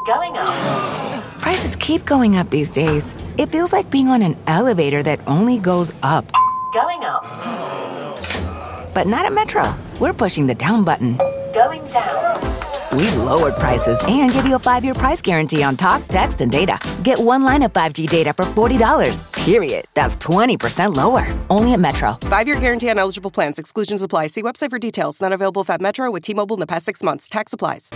Going up. Prices keep going up these days. It feels like being on an elevator that only goes up. Going up. But not at Metro. We're pushing the down button. Going down. We've lowered prices and give you a 5-year price guarantee on talk, text, and data. Get one line of 5G data for $40, period. That's 20% lower. Only at Metro. 5-year guarantee on eligible plans. Exclusions apply. See website for details. Not available at Metro with T-Mobile in the past 6 months. Tax applies.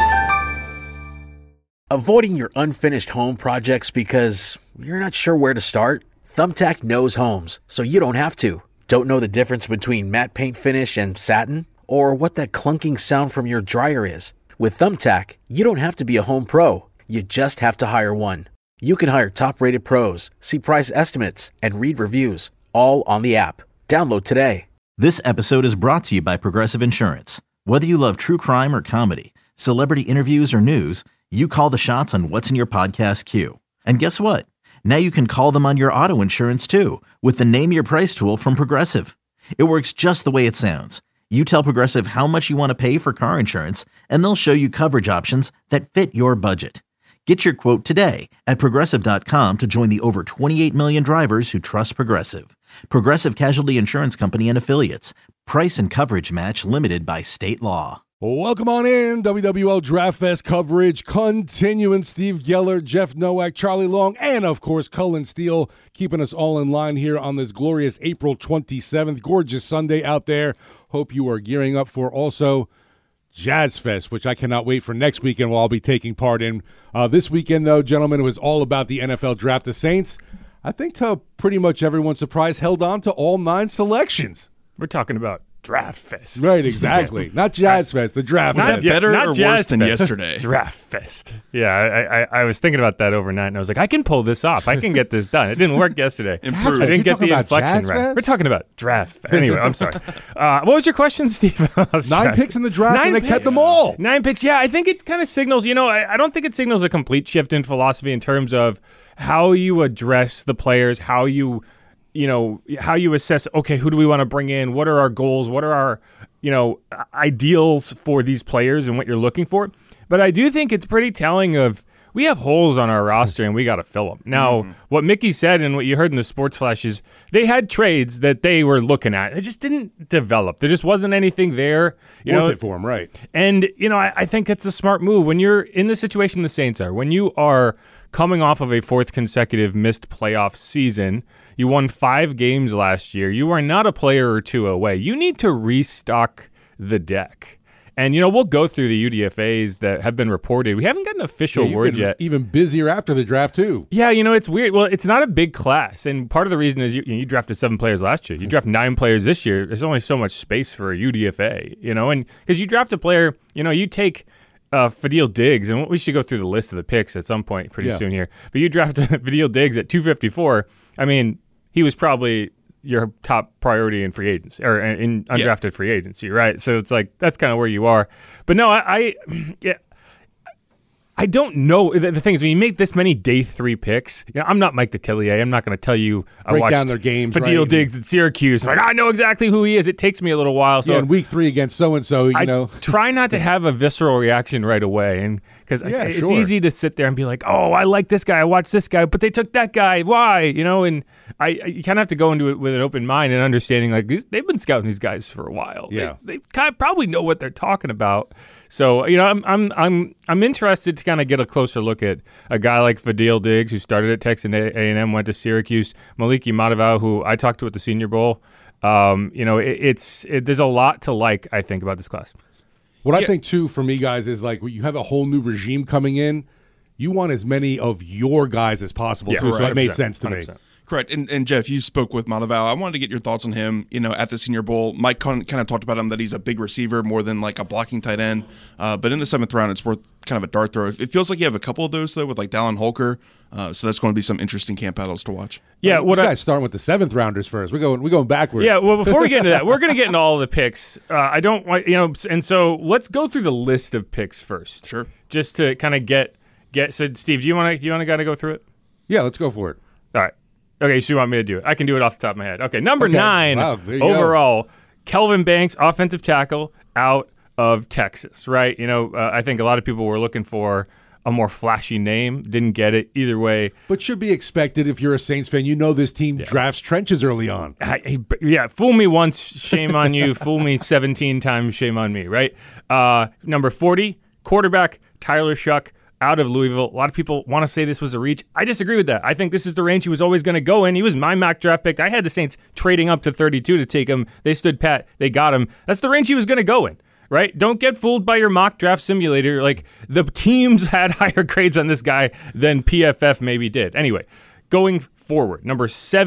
Avoiding your unfinished home projects because you're not sure where to start? Thumbtack knows homes, so you don't have to. Don't know the difference between matte paint finish and satin? Or what that clunking sound from your dryer is? With Thumbtack, you don't have to be a home pro. You just have to hire one. You can hire top-rated pros, see price estimates, and read reviews, all on the app. Download today. This episode is brought to you by Progressive Insurance. Whether you love true crime or comedy, celebrity interviews or news, you call the shots on what's in your podcast queue. And guess what? Now you can call them on your auto insurance too with the Name Your Price tool from Progressive. It works just the way it sounds. You tell Progressive how much you want to pay for car insurance, and they'll show you coverage options that fit your budget. Get your quote today at Progressive.com to join the over 28 million drivers who trust Progressive. Progressive Casualty Insurance Company and Affiliates. Price and coverage match limited by state law. Welcome on in. WWL Draft Fest coverage continuing. Steve Geller, Jeff Nowak, Charlie Long, and, of course, Cullen Steele keeping us all in line here on this glorious April 27th. Gorgeous Sunday out there. Hope you are gearing up for also Jazz Fest, which I cannot wait for next weekend where I'll be taking part in. This weekend, though, gentlemen, it was all about the NFL Draft. The Saints, I think to pretty much everyone's surprise, held on to all 9 selections. We're talking about Draft Fest. Right, exactly. Not Jazz Fest, the Draft Was Fest. that better or worse than yesterday? Draft Fest. Yeah, I was thinking about that overnight, and I was like, I can pull this off. I can get this done. It didn't work yesterday. Improved. I didn't get the inflection Jazz right. Fest? We're talking about Draft Fest. Anyway, I'm sorry. What was your question, Steve? 9 picks in the draft, and they kept them all. 9 picks. Yeah, I think it kind of signals, I don't think it signals a complete shift in philosophy in terms of how you address the players, how you assess, okay, who do we want to bring in? What are our goals? What are our, ideals for these players and what you're looking for? But I do think it's pretty telling of we have holes on our roster and we got to fill them. Now, what Mickey said and what you heard in the Sports Flash is they had trades that they were looking at. It just didn't develop. There just wasn't anything there. Worth it for them, right. And, I think it's a smart move. When you're in the situation the Saints are, when you are coming off of a 4th consecutive missed playoff season, you won 5 games last year. You are not a player or two away. You need to restock the deck. And, we'll go through the UDFAs that have been reported. We haven't gotten an official word yet. Even busier after the draft, too. Yeah, it's weird. Well, it's not a big class. And part of the reason is you drafted 7 players last year. You draft 9 players this year. There's only so much space for a UDFA, and because you draft a player, you take Fadil Diggs, and we should go through the list of the picks at some point pretty soon here. But you drafted Fadil Diggs at 254. I mean, he was probably your top priority in free agency or in undrafted free agency, right? So it's like that's kind of where you are. But no, I don't know. The thing is, when you make this many day 3 picks, I'm not Mike Detillier. I'm not going to tell you I watched down their games, Fadil Diggs at Syracuse. I'm like, I know exactly who he is. It takes me a little while. So in week 3 against so-and-so, I try not to have a visceral reaction right away. And because it's easy to sit there and be like, oh, I like this guy. I watched this guy, but they took that guy. Why? And you kind of have to go into it with an open mind and understanding like they've been scouting these guys for a while. Yeah. They kind of probably know what they're talking about. So, I'm interested to kind of get a closer look at a guy like Fadil Diggs, who started at Texas A&M, went to Syracuse, Maliki Madavao, who I talked to at the Senior Bowl. There's a lot to like, I think, about this class. What I think, too, for me, guys, is like you have a whole new regime coming in. You want as many of your guys as possible, too, so that made sense to 100%. Me. Correct. And Jeff, you spoke with Madavao. I wanted to get your thoughts on him, at the Senior Bowl. Mike kind of talked about him, that he's a big receiver more than like a blocking tight end. But in the 7th round, it's worth kind of a dart throw. It feels like you have a couple of those, though, with like Dallin Holker. So that's going to be some interesting camp battles to watch. Yeah, you guys starting with the 7th rounders first. We're going backwards. Yeah, well, before we get into that, we're going to get into all of the picks. I don't want, and so let's go through the list of picks first. Sure. Just to kind of get. So, Steve, do you want to go through it? Yeah, let's go for it. All right. Okay, so you want me to do it? I can do it off the top of my head. Okay, number 9 overall, Kelvin Banks, offensive tackle, out of Texas, right? I think a lot of people were looking for a more flashy name. Didn't get it either way. But should be expected if you're a Saints fan. You know this team drafts trenches early on. Fool me once, shame on you. Fool me 17 times, shame on me, right? Number 40, quarterback Tyler Shuck out of Louisville. A lot of people want to say this was a reach. I disagree with that. I think this is the range he was always going to go in. He was my mock draft pick. I had the Saints trading up to 32 to take him. They stood pat. They got him. That's the range he was going to go in. Right? Don't get fooled by your mock draft simulator. Like, the teams had higher grades on this guy than PFF maybe did. Anyway, going forward, number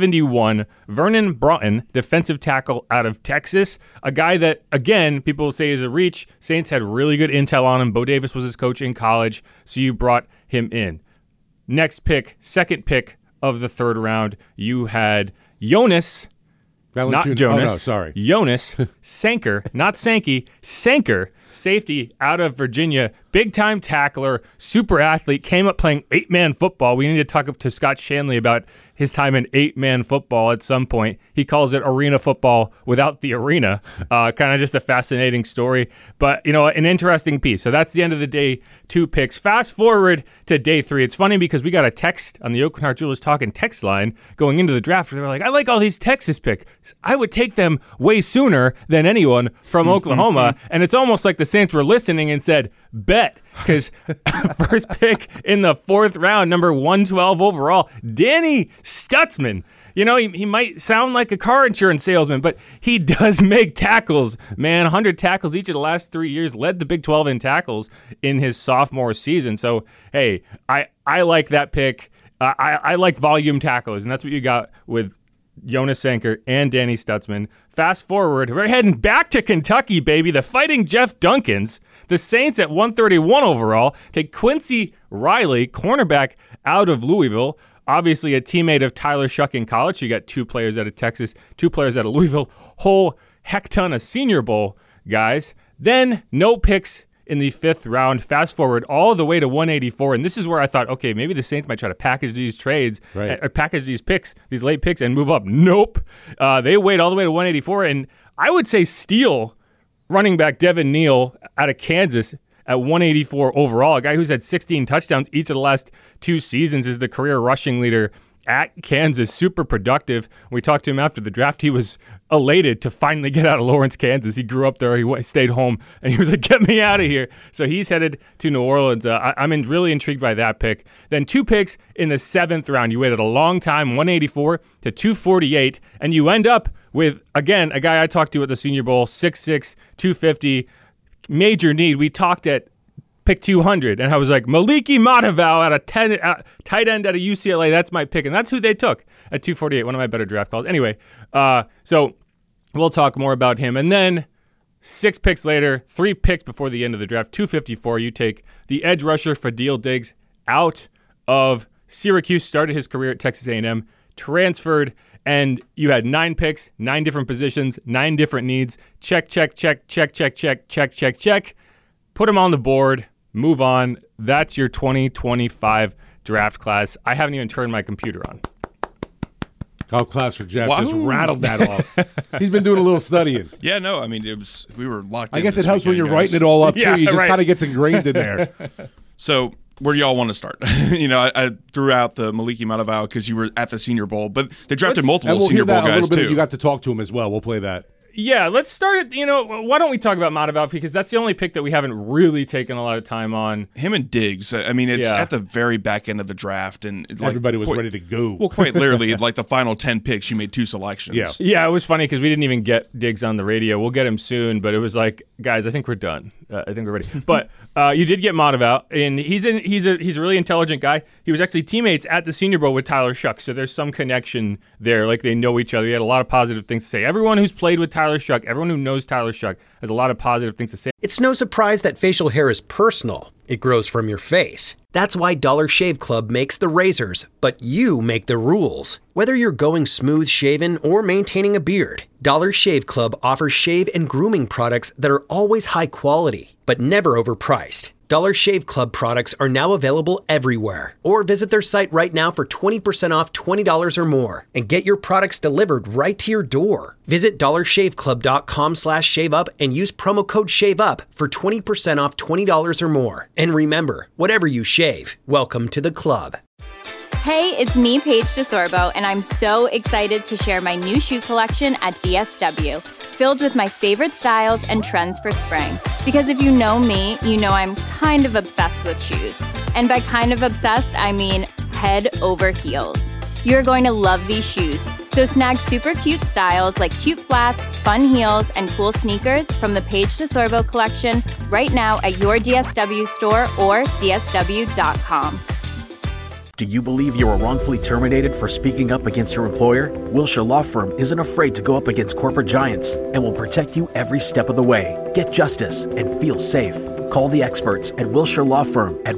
71, Vernon Broughton, defensive tackle out of Texas. A guy that, again, people say is a reach. Saints had really good intel on him. Bo Davis was his coach in college, so you brought him in. Next pick, second pick of the third round, you had Jonas. Not Jonas. Oh, no, sorry. Jonas Sanker, not Sankey, Sanker, safety out of Virginia, big-time tackler, super athlete, came up playing 8-man football. We need to talk to Scott Shanley about his time in 8-man football at some point. He calls it arena football without the arena. Kind of just a fascinating story, but, an interesting piece. So that's the end of the day 2 picks. Fast forward to day 3. It's funny because we got a text on the Oakland Heart Jewelers Talking text line going into the draft. They were like, I like all these Texas picks. I would take them way sooner than anyone from Oklahoma. And it's almost like the Saints were listening and said, bet, because first pick in the 4th round, number 112 overall, Danny Stutzman. He might sound like a car insurance salesman, but he does make tackles, man. 100 tackles each of the last 3 years, led the Big 12 in tackles in his sophomore season. So, hey, I like that pick. I like volume tacklers, and that's what you got with Jonas Sanker and Danny Stutzman. Fast forward, we're heading back to Kentucky, baby. The Fighting Jeff Duncans. The Saints at 131 overall take Quincy Riley, cornerback out of Louisville. Obviously a teammate of Tyler Shuck in college. You got 2 players out of Texas, 2 players out of Louisville. Whole heck ton of Senior Bowl guys. Then no picks in the 5th round. Fast forward all the way to 184. And this is where I thought, okay, maybe the Saints might try to package these trades, package these picks, these late picks, and move up. Nope. They wait all the way to 184. And I would say steal running back Devin Neal out of Kansas at 184 overall. A guy who's had 16 touchdowns each of the last 2 seasons, is the career rushing leader at Kansas. Super productive. When we talked to him after the draft, he was elated to finally get out of Lawrence, Kansas. He grew up there. He stayed home, and he was like, get me out of here. So he's headed to New Orleans. I'm really intrigued by that pick. Then 2 picks in the 7th round. You waited a long time, 184 to 248, and you end up with, again, a guy I talked to at the Senior Bowl, 6'6", 250, major need. We talked at pick 200, and I was like, Maliki Matavao tight end out of UCLA. That's my pick, and that's who they took at 248. One of my better draft calls. Anyway, so we'll talk more about him. And then 6 picks later, 3 picks before the end of the draft, 254, you take the edge rusher Fadil Diggs out of Syracuse, started his career at Texas A&M, transferred, and you had 9 picks, 9 different positions, 9 different needs. Check, check, check, check, check, check, check, check, check. Put them on the board. Move on. That's your 2025 draft class. I haven't even turned my computer on. Call class for Jeff. Just rattled that off. He's been doing a little studying. Yeah, no, I mean, we were locked in. I guess it helps when you're writing it all up, too. Yeah, You just kind of gets ingrained in there. So where do y'all want to start? I threw out the Maliki Matavao because you were at the Senior Bowl, but they drafted multiple Senior Bowl guys, a little bit too. You got to talk to him as well. We'll play that. Yeah, let's start at, why don't we talk about Matavao, because that's the only pick that we haven't really taken a lot of time on. Him and Diggs, I mean, it's at the very back end of the draft. And everybody was ready to go. Well, quite literally, like the final 10 picks, you made 2 selections. Yeah, it was funny because we didn't even get Diggs on the radio. We'll get him soon, but it was like, guys, I think we're done. I think we're ready. But you did get Matavao, and he's a really intelligent guy. He was actually teammates at the Senior Bowl with Tyler Shuck, so there's some connection there. Like, they know each other. He had a lot of positive things to say. Everyone who's played with Tyler Shuck, everyone who knows Tyler Shuck, has a lot of positive things to say. It's no surprise that facial hair is personal. It grows from your face. That's why Dollar Shave Club makes the razors, but you make the rules. Whether you're going smooth shaven or maintaining a beard, Dollar Shave Club offers shave and grooming products that are always high quality. but never overpriced. Dollar Shave Club products are now available everywhere. Or visit their site right now for 20% off $20 or more and get your products delivered right to your door. Visit dollarshaveclub.com/shaveup and use promo code SHAVEUP for 20% off $20 or more. And remember, whatever you shave, welcome to the club. Hey, it's me, Paige DeSorbo, and I'm so excited to share my new shoe collection at DSW, filled with my favorite styles and trends for spring. Because if you know me, you know I'm kind of obsessed with shoes. And by kind of obsessed, I mean head over heels. You're going to love these shoes. So snag super cute styles like cute flats, fun heels, and cool sneakers from the Paige DeSorbo collection right now at your DSW store or dsw.com. Do you believe you were wrongfully terminated for speaking up against your employer? Wilshire Law Firm isn't afraid to go up against corporate giants and will protect you every step of the way. Get justice and feel safe. Call the experts at Wilshire Law Firm at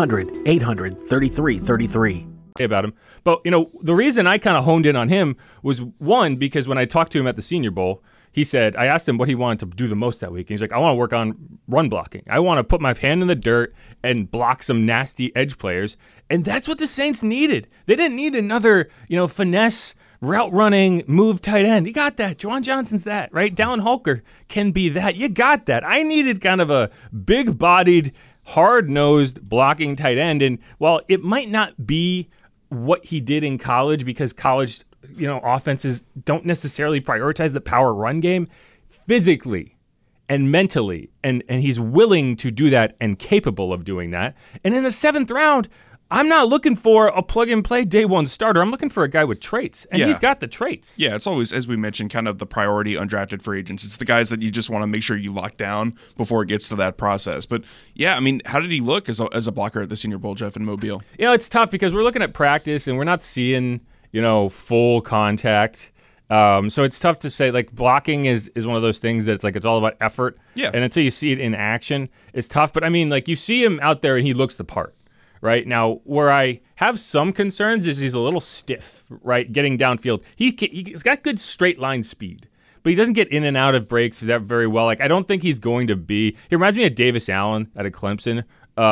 1-800-800-3333. About him. But, the reason I kind of honed in on him was, one, because when I talked to him at the Senior Bowl, he said, I asked him what he wanted to do the most that week. And he's like, I want to work on run blocking. I want to put my hand in the dirt and block some nasty edge players. And that's what the Saints needed. They didn't need another, finesse, route running, move tight end. You got that. Juwan Johnson's that, right? Dallin Holker can be that. You got that. I needed kind of a big-bodied, hard-nosed blocking tight end. And while it might not be what he did in college, because college offenses don't necessarily prioritize the power run game, physically and mentally, and he's willing to do that and capable of doing that. And in the 7th round, I'm not looking for a plug-and-play day one starter. I'm looking for a guy with traits, and he's got the traits. Yeah, it's always, as we mentioned, kind of the priority undrafted free agents. It's the guys that you just want to make sure you lock down before it gets to that process. But, yeah, I mean, how did he look as a blocker at the Senior Bowl, Jeff, in Mobile? It's tough because we're looking at practice, and we're not seeing full contact. So it's tough to say. Like, blocking is one of those things that's like it's all about effort. Yeah. And until you see it in action, it's tough. But, I mean, like, you see him out there, and he looks the part, right? Now, where I have some concerns is he's a little stiff, right, getting downfield. He's got good straight line speed, but he doesn't get in and out of breaks very well. Like, I don't think he's going to be – he reminds me of Davis Allen out of Clemson.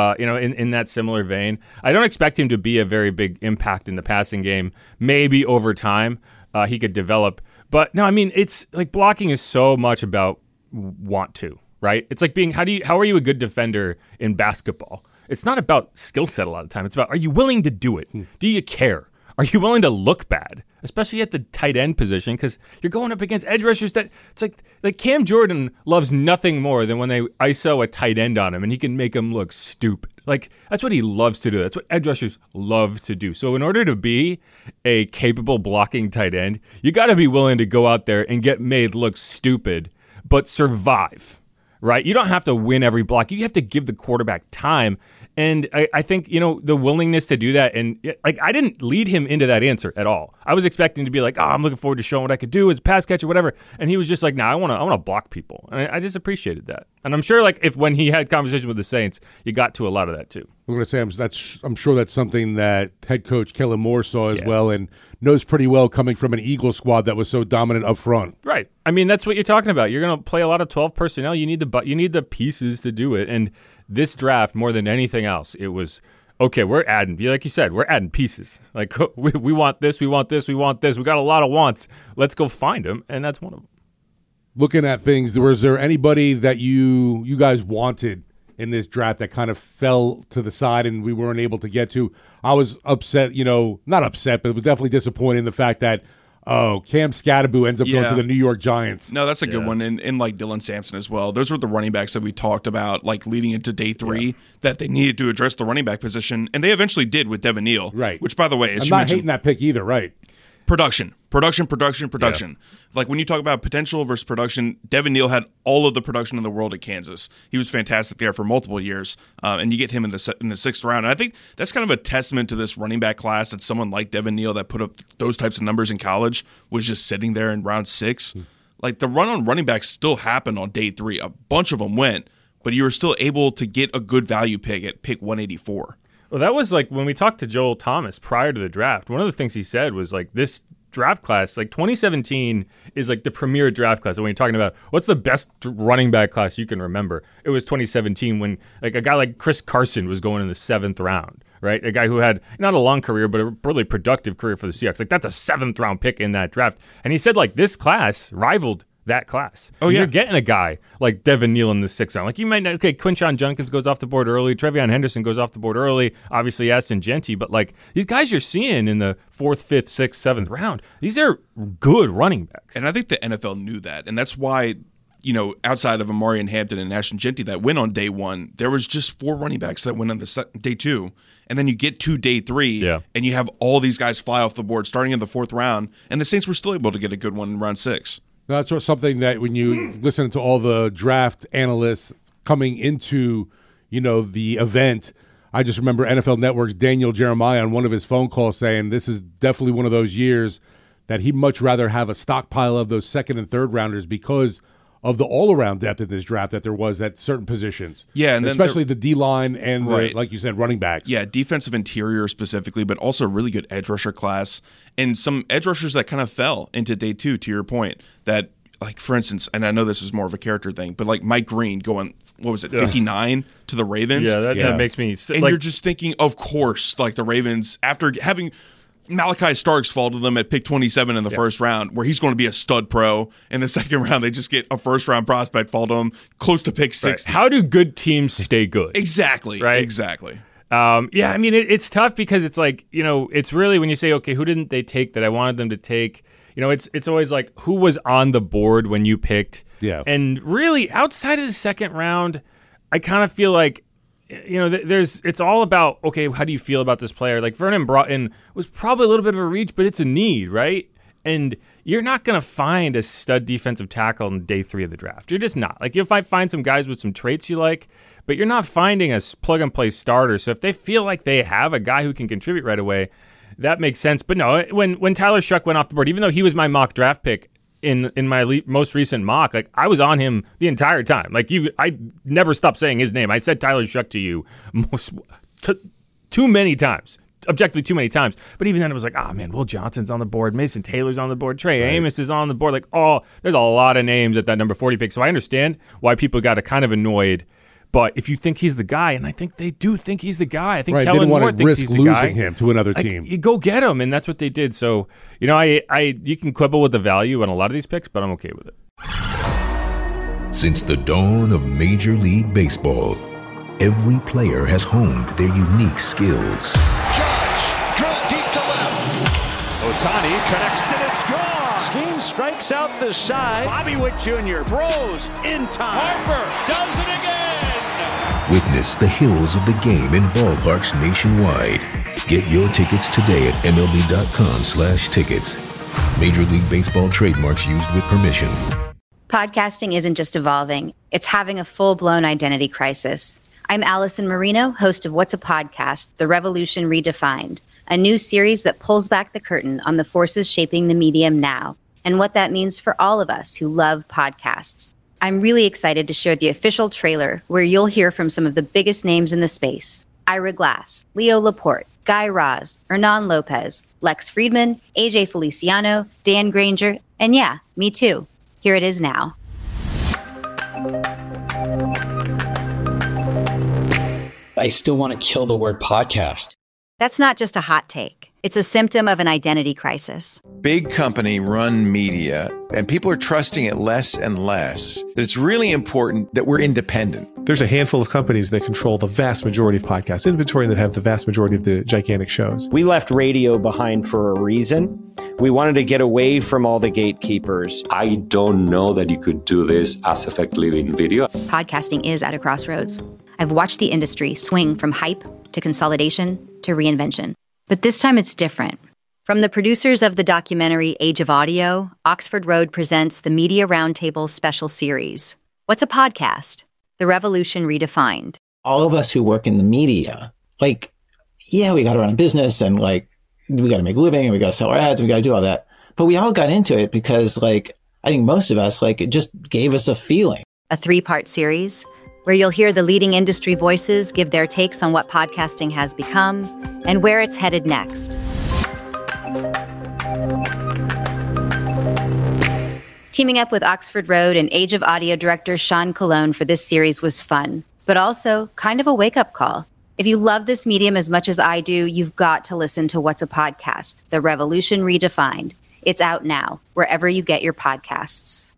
In that similar vein. I don't expect him to be a very big impact in the passing game. Maybe over time he could develop. But no, I mean, it's like blocking is so much about want to, right? It's like how are you a good defender in basketball? It's not about skill set a lot of the time. It's about, are you willing to do it? Do you care? Are you willing to look bad? Especially at the tight end position, because you're going up against edge rushers that it's like Cam Jordan loves nothing more than when they ISO a tight end on him and he can make him look stupid. Like, that's what he loves to do. That's what edge rushers love to do. So in order to be a capable blocking tight end, you got to be willing to go out there and get made look stupid, but survive, right? You don't have to win every block. You have to give the quarterback time. And I think, the willingness to do that, and like, I didn't lead him into that answer at all. I was expecting to be like, I'm looking forward to showing what I could do as a pass catcher, whatever. And he was just like, I want to block people. And I just appreciated that. And I'm sure, like, when he had conversation with the Saints, you got to a lot of that too. I'm going to say I'm sure that's something that head coach Kellen Moore saw as well, and knows pretty well coming from an Eagle squad that was so dominant up front. Right. I mean, that's what you're talking about. You're going to play a lot of 12 personnel. You need the pieces to do it. And this draft, more than anything else, it was, okay, we're adding, like you said, we're adding pieces. Like, we want this, we want this, we want this. We got a lot of wants. Let's go find them, and that's one of them. Looking at things, was there anybody that you guys wanted in this draft that kind of fell to the side and we weren't able to get to? I was upset, not upset, but it was definitely disappointing in the fact that Cam Scatterbu ends up going to the New York Giants. No, that's a good one. And like Dylan Sampson as well. Those were the running backs that we talked about, like leading into day 3, that they needed to address the running back position. And they eventually did with Devin Neal. Right. Which, by the way, I'm not hating that pick either, right? Production. Like, when you talk about potential versus production, Devin Neal had all of the production in the world at Kansas. He was fantastic there for multiple years, and you get him in the 6th round. And I think that's kind of a testament to this running back class, that someone like Devin Neal that put up those types of numbers in college was just sitting there in round 6. Like, the run on running backs still happened on day 3. A bunch of them went, but you were still able to get a good value pick at pick 184. Well, that was like when we talked to Joel Thomas prior to the draft. One of the things he said was like, this draft class, like 2017 is like the premier draft class. And when you're talking about what's the best running back class you can remember, it was 2017 when like a guy like Chris Carson was going in the 7th round, right? A guy who had not a long career, but a really productive career for the Seahawks. Like that's a 7th round pick in that draft. And he said like this class rivaled that class. Oh, yeah. You're getting a guy like Devin Neal in the 6th round. Like you might not, okay, Quinshon Judkins goes off the board early. Trevion Henderson goes off the board early. Obviously, Aston Genty. But like these guys you're seeing in the 4th, 5th, 6th, 7th round, these are good running backs. And I think the NFL knew that. And that's why, you know, outside of Amarian Hampton and Ashton Genty that went on day 1, there was just 4 running backs that went on the day 2. And then you get to day 3, and you have all these guys fly off the board starting in the 4th round. And the Saints were still able to get a good one in round 6. That's something that when you listen to all the draft analysts coming into, you know, the event, I just remember NFL Network's Daniel Jeremiah on one of his phone calls saying this is definitely one of those years that he'd much rather have a stockpile of those 2nd and 3rd rounders because of the all-around depth in this draft that there was at certain positions. Yeah, and especially the D-line and, the, like you said, running backs. Yeah, defensive interior specifically, but also a really good edge rusher class. And some edge rushers that kind of fell into day 2, to your point, that, like, for instance, and I know this is more of a character thing, but, like, Mike Green going, 59 to the Ravens? Yeah, that makes me sick. And you're just thinking, of course, like, the Ravens, after having Malachi Starks fall to them at pick 27 in the 1st round, where he's going to be a stud pro. In the 2nd round, they just get a 1st-round prospect fall to him close to pick 60. Right. How do good teams stay good? Exactly. Right? Exactly. Yeah, I mean, it's tough because it's like, you know, it's really when you say, okay, who didn't they take that I wanted them to take? You know, it's always like, who was on the board when you picked? Yeah. And really, outside of the 2nd round, I kind of feel like, you know, it's all about, okay, how do you feel about this player? Like Vernon Broughton was probably a little bit of a reach, but it's a need, right? And you're not going to find a stud defensive tackle in day 3 of the draft. You're just not. Like, you might find some guys with some traits you like, but you're not finding a plug-and-play starter. So if they feel like they have a guy who can contribute right away, that makes sense. But no, when Tyler Shuck went off the board, even though he was my mock draft pick, in my most recent mock, like I was on him the entire time. Like I never stopped saying his name. I said Tyler Shuck to you too many times, objectively too many times. But even then, it was like, oh man, Will Johnson's on the board, Mason Taylor's on the board, Trey Amos is on the board. Like, there's a lot of names at that number 40 pick. So I understand why people got kind of annoyed. But if you think he's the guy, and I think they do think he's the guy, I think Kellen Moore thinks he's the guy. Didn't want to risk losing him to another team. You go get him, and that's what they did. So, you know, you can quibble with the value on a lot of these picks, but I'm okay with it. Since the dawn of Major League Baseball, every player has honed their unique skills. Judge, drill deep to left. Ohtani connects and it's gone. Skeen strikes out the side. Bobby Witt Jr. throws in time. Harper does it again. Witness the heroes of the game in ballparks nationwide. Get your tickets today at MLB.com/tickets. Major League Baseball trademarks used with permission. Podcasting isn't just evolving, it's having a full-blown identity crisis. I'm Allison Marino, host of What's a Podcast? The Revolution Redefined, a new series that pulls back the curtain on the forces shaping the medium now and what that means for all of us who love podcasts. I'm really excited to share the official trailer where you'll hear from some of the biggest names in the space. Ira Glass, Leo Laporte, Guy Raz, Hernan Lopez, Lex Friedman, AJ Feliciano, Dan Granger, and yeah, me too. Here it is now. I still want to kill the word podcast. That's not just a hot take. It's a symptom of an identity crisis. Big company run media, and people are trusting it less and less. That it's really important that we're independent. There's a handful of companies that control the vast majority of podcast inventory that have the vast majority of the gigantic shows. We left radio behind for a reason. We wanted to get away from all the gatekeepers. I don't know that you could do this as effectively in video. Podcasting is at a crossroads. I've watched the industry swing from hype to consolidation to reinvention. But this time it's different. From the producers of the documentary Age of Audio, Oxford Road presents the Media Roundtable special series. What's a podcast? The Revolution Redefined. All of us who work in the media, we got to run a business and we got to make a living and we got to sell our ads and we got to do all that. But we all got into it because I think most of us, it just gave us a feeling. A 3-part series where you'll hear the leading industry voices give their takes on what podcasting has become and where it's headed next. Teaming up with Oxford Road and Age of Audio director Sean Colon for this series was fun, but also kind of a wake-up call. If you love this medium as much as I do, you've got to listen to What's a Podcast, The Revolution Redefined. It's out now, wherever you get your podcasts.